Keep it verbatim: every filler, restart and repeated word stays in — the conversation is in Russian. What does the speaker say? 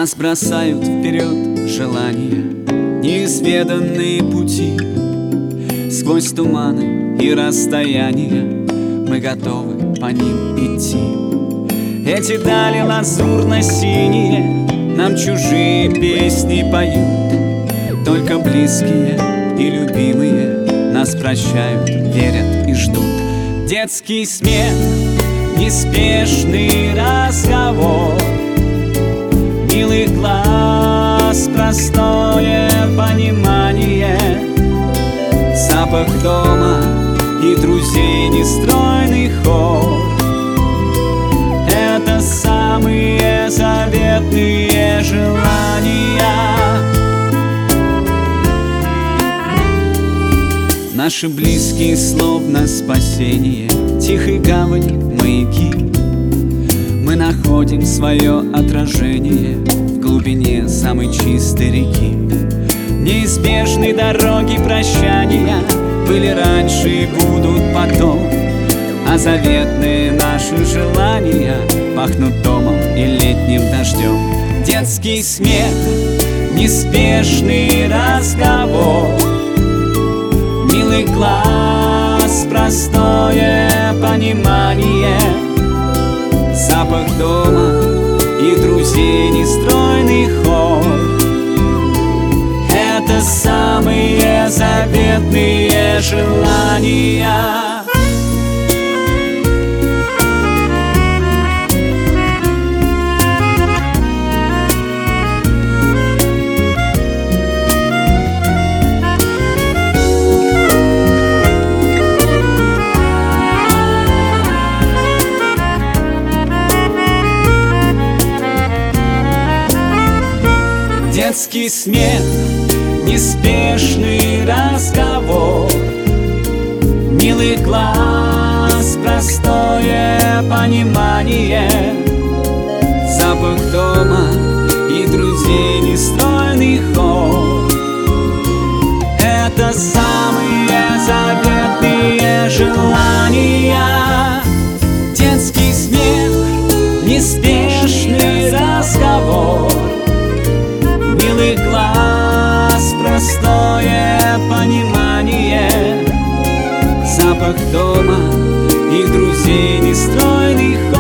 Нас бросают вперед желания, неизведанные пути. Сквозь туманы и расстояния мы готовы по ним идти. Эти дали лазурно-синие нам чужие песни поют. Только близкие и любимые нас прощают, верят и ждут. Детский смех, неспешный разговор, милый глаз, простое понимание, запах дома и друзей, нестройный хор. Это самые заветные желания. Наши близкие словно спасение, тихой гавани маяки. Мы находим свое отражение в глубине самой чистой реки. Неизбежны дороги прощания, были раньше и будут потом, а заветные наши желания пахнут домом и летним дождем. Детский смех, неспешный разговор, милый глаз, простое понимание, запах дома и друзей, нестройный хор. Это самые заветные желания. Детский смех, неспешный разговор, милый глаз, простое понимание, запах дома и друзей, нестройный хор. Это самые заветные желания. Детский смех, неспешный разговор, милый глаз, простое понимание, запах дома и друзей, нестройный хор.